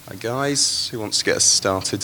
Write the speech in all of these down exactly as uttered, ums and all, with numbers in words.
Hi guys, who wants to get us started?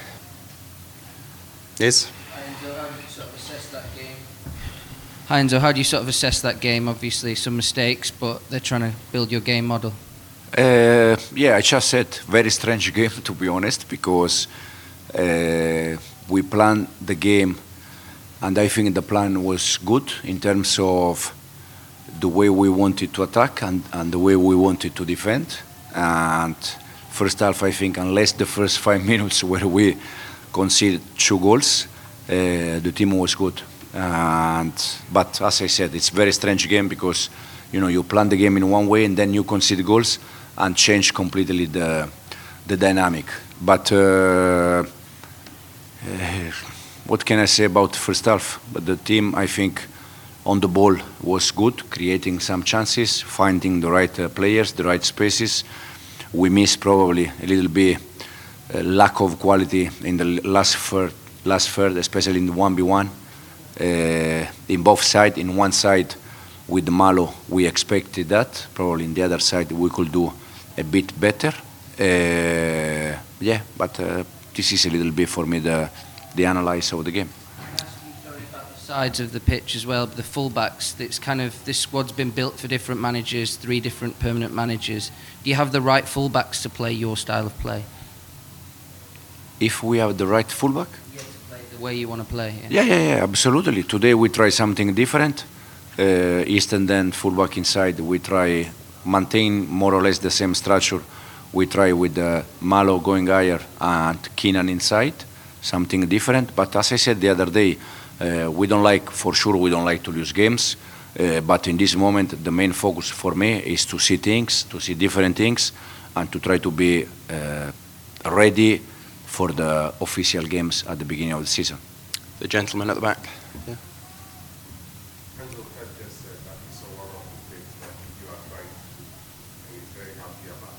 Yes? Hi Enzo, how do you sort of assess that game? Hi Enzo, how do you sort of assess that game? Obviously some mistakes, but they're trying to build your game model. Uh, yeah, I just said very strange game to be honest, because uh, we planned the game, and I think the plan was good in terms of the way we wanted to attack and, and the way we wanted to defend. And first half, I think, unless the first five minutes where we conceded two goals, uh, the team was good. And but as I said, it's a very strange game because you know you plan the game in one way and then you concede goals and change completely the the dynamic. But uh, uh, what can I say about first half? But the team, I think, on the ball was good, creating some chances, finding the right uh, players, the right spaces. We missed probably a little bit uh, lack of quality in the last third, last third, especially in the one v one. Uh, in both sides, in one side with Malo, we expected that. Probably in the other side, we could do a bit better. Uh, yeah, but uh, this is a little bit for me the the analysis of the game. Sides of the pitch as well, but the fullbacks, it's kind of, this squad's been built for different managers, three different permanent managers. Do you have the right fullbacks to play your style of play? If we have the right fullback? Yeah, to play the way you want to play. Yeah, yeah, yeah, yeah, absolutely. Today we try something different. Uh, East and then fullback inside, we try maintain more or less the same structure. We try with uh, Malo going higher and Keenan inside, something different. But as I said the other day, Uh, we don't like, for sure, we don't like to lose games. Uh, but in this moment, the main focus for me is to see things, to see different things, and to try to be uh, ready for the official games at the beginning of the season. The gentleman at the back. Yeah. Enzo Pep just said that he saw one of the things that you are trying to do, and he's very happy about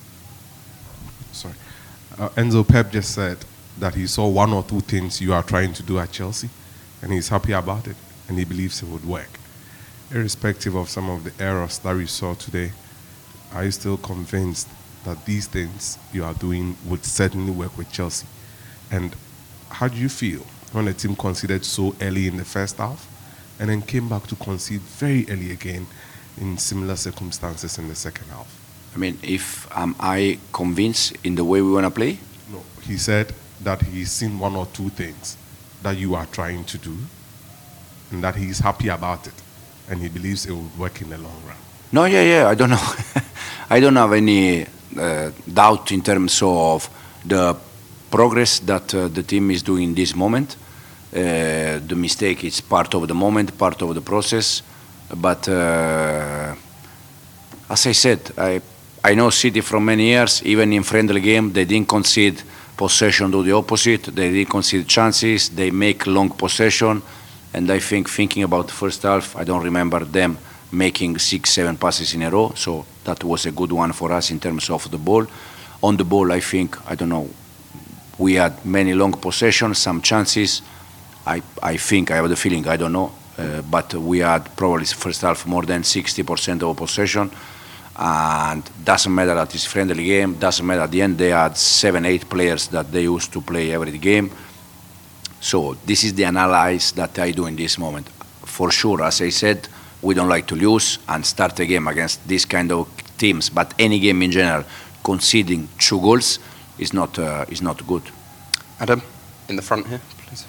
it. Sorry. Uh, Enzo Pep just said that he saw one or two things you are trying to do at Chelsea, and he's happy about it, and he believes it would work. Irrespective of some of the errors that we saw today, are you still convinced that these things you are doing would certainly work with Chelsea? And how do you feel when the team conceded so early in the first half and then came back to concede very early again in similar circumstances in the second half? I mean, if am I convinced in the way we want to play? No, he said that he's seen one or two things that you are trying to do, and that he's happy about it, and he believes it will work in the long run. No, yeah, yeah, I don't know. I don't have any uh, doubt in terms of the progress that uh, the team is doing in this moment. Uh, the mistake is part of the moment, part of the process. But uh, as I said, I, I know City from many years, even in friendly game, they didn't concede possession to the opposite, they didn't concede chances, they make long possession, and I think thinking about the first half, I don't remember them making six, seven passes in a row, so that was a good one for us in terms of the ball. On the ball, I think, I don't know, we had many long possessions, some chances. I, I think, I have the feeling, I don't know, uh, but we had probably first half more than sixty percent of possession. And doesn't matter that it's friendly game, doesn't matter at the end they had seven, eight players that they used to play every game. So this is the analysis that I do in this moment. For sure, as I said, we don't like to lose and start a game against this kind of teams, but any game in general, conceding two goals is not, uh, is not good. Adam, in the front here, please.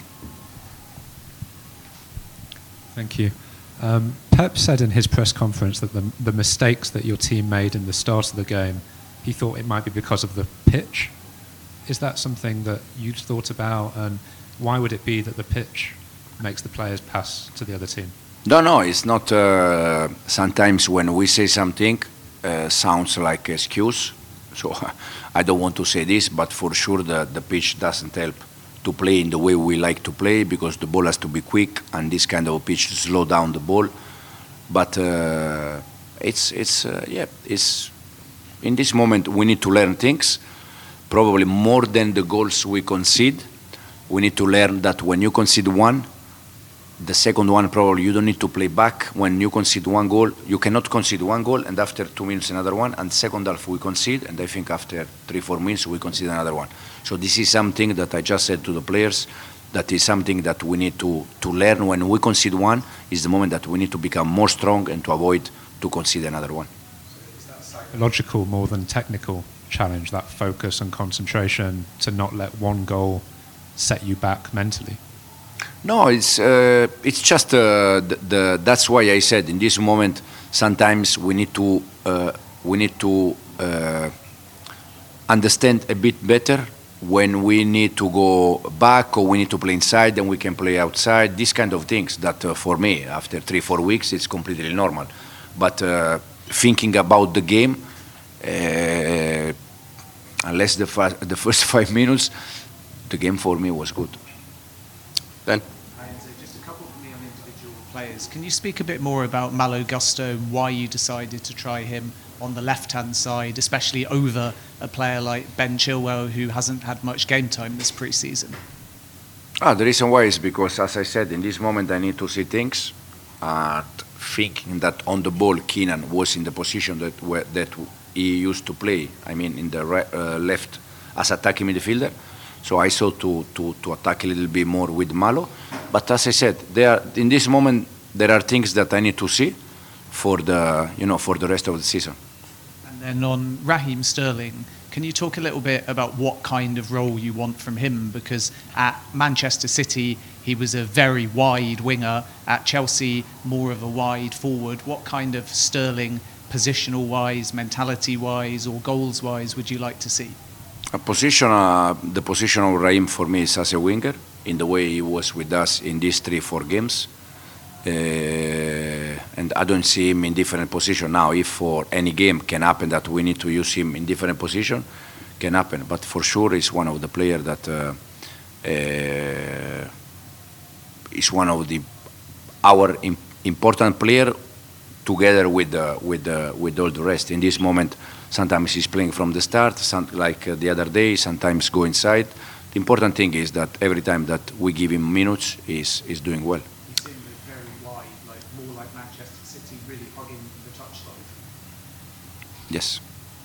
Thank you. Um, Pep said in his press conference that the, the mistakes that your team made in the start of the game, he thought it might be because of the pitch. Is that something that you'd thought about, and why would it be that the pitch makes the players pass to the other team? No, no, it's not. Uh, sometimes when we say something, uh, sounds like excuse. So I don't want to say this, but for sure the, the pitch doesn't help to play in the way we like to play, because the ball has to be quick, and this kind of pitch to slow down the ball. But uh, it's it's uh, yeah, it's in this moment we need to learn things. Probably more than the goals we concede, we need to learn that when you concede one, the second one, probably you don't need to play back. When you concede one goal, you cannot concede one goal, and after two minutes another one. And second half we concede, and I think after three, four minutes we concede another one. So this is something that I just said to the players. That is something that we need to, to learn. When we concede one, is the moment that we need to become more strong and to avoid to concede another one. Is that psychological more than technical challenge, that focus and concentration to not let one goal set you back mentally? No, it's uh, it's just uh, the, the that's why I said in this moment sometimes we need to uh, we need to uh, understand a bit better when we need to go back or we need to play inside and we can play outside. These kind of things that uh, for me after three four weeks it's completely normal. But uh, thinking about the game, uh, unless the fa- the first five minutes, the game for me was good. Ben? Hi, Enzo. Just a couple from me on individual players. Can you speak a bit more about Malo Gusto and why you decided to try him on the left-hand side, especially over a player like Ben Chilwell, who hasn't had much game time this pre-season? Ah, the reason why is because, as I said, in this moment I need to see things. Uh, thinking that on the ball, Keenan was in the position that where, that he used to play. I mean, in the right, uh, left as attacking midfielder. So I saw to, to, to attack a little bit more with Malo. But as I said, there are, in this moment there are things that I need to see for the you know for the rest of the season. And then on Raheem Sterling, can you talk a little bit about what kind of role you want from him? Because at Manchester City, he was a very wide winger. At Chelsea, more of a wide forward. What kind of Sterling, positional-wise, mentality-wise, or goals-wise, would you like to see? A position, uh, the position of Raheem for me is as a winger, in the way he was with us in these three, four games. Uh, and I don't see him in different position now. If for any game can happen that we need to use him in different position, can happen. But for sure, he's one of the players that uh, uh, is one of the our im- important player together with uh, with uh, with all the rest. In this moment, sometimes he's playing from the start, some, like uh, the other day. Sometimes go inside. The important thing is that every time that we give him minutes, he's he's doing well. He's in very wide, like more like Manchester City, really hugging the touchline. Yes.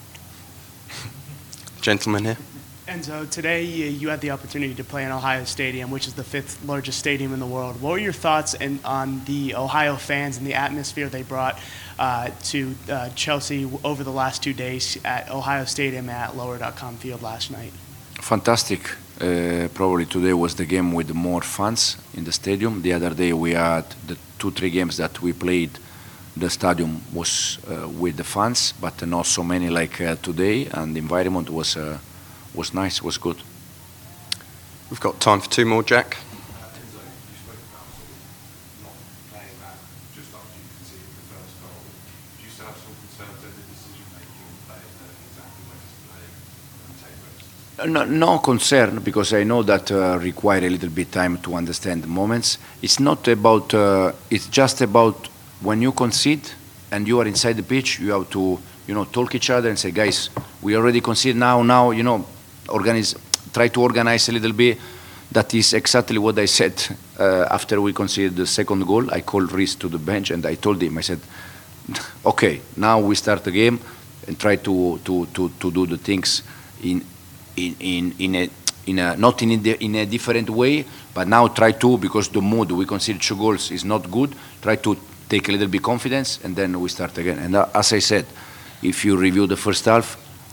Gentleman here. Enzo, today you you had the opportunity to play in Ohio Stadium, which is the fifth largest stadium in the world. What were your thoughts in, on the Ohio fans and the atmosphere they brought uh, to uh, Chelsea over the last two days at Ohio Stadium at lower dot com field last night? Fantastic. Uh, probably today was the game with more fans in the stadium. The other day we had the two, three games that we played. The stadium was uh, with the fans, but not so many like uh, today. And the environment was uh, was nice, was good. We've got time for two more, Jack. Enzo, you spoke about sort of not playing that just after you conceded the first goal. Do you still have some concerns over the decision making of players knowing exactly where to play and take risks? No, no concern, because I know that uh, require a little bit time to understand the moments. It's not about. Uh, it's just about when you concede and you are inside the pitch. You have to, you know, talk each other and say, guys, we already conceded now. Now, you know, organize. Try to organize a little bit. That is exactly what I said uh, after we conceded the second goal. I called Reece to the bench and I told him. I said, okay, now we start the game and try to to to, to do the things in. In, in, in a in a not in a, in a different way, but now try to, because the mood we consider two goals is not good. Try to take a little bit confidence and then we start again. And uh, as I said, if you review the first half,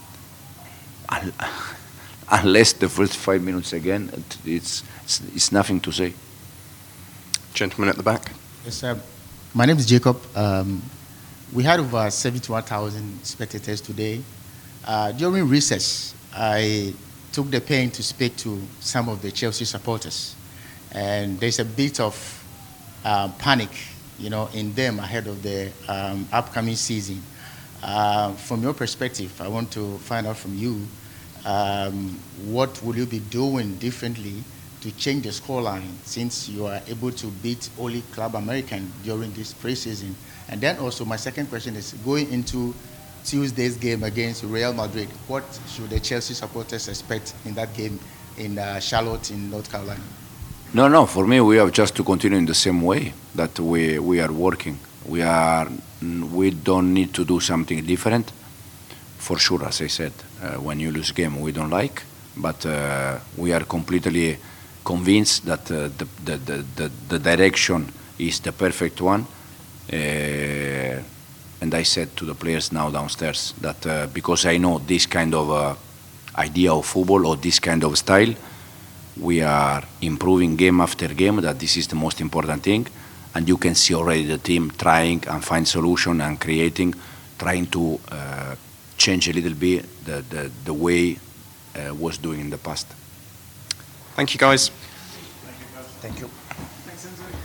unless the first five minutes again, it's it's, it's nothing to say. Gentleman at the back. Yes, sir. My name is Jacob. Um, we had over seventy-one thousand spectators today. Uh, during recess, I took the pain to speak to some of the Chelsea supporters, and there's a bit of uh, panic, you know, in them ahead of the um, upcoming season. Uh, from your perspective, I want to find out from you, um, what will you be doing differently to change the scoreline, since you are able to beat only Club American during this preseason? And then also my second question is, going into Tuesday's game against Real Madrid, what should the Chelsea supporters expect in that game in uh, Charlotte in North Carolina? No, no. For me, we have just to continue in the same way that we we are working. We are we don't need to do something different. For sure, as I said, uh, when you lose game, we don't like, but uh, we are completely convinced that uh, the, the, the the the direction is the perfect one. Uh, and I said to the players now downstairs that uh, because I know this kind of uh, idea of football or this kind of style, we are improving game after game, that this is the most important thing. And you can see already the team trying and find solution and creating, trying to uh, change a little bit the, the, the way uh, was doing in the past. Thank you, guys. Thank you.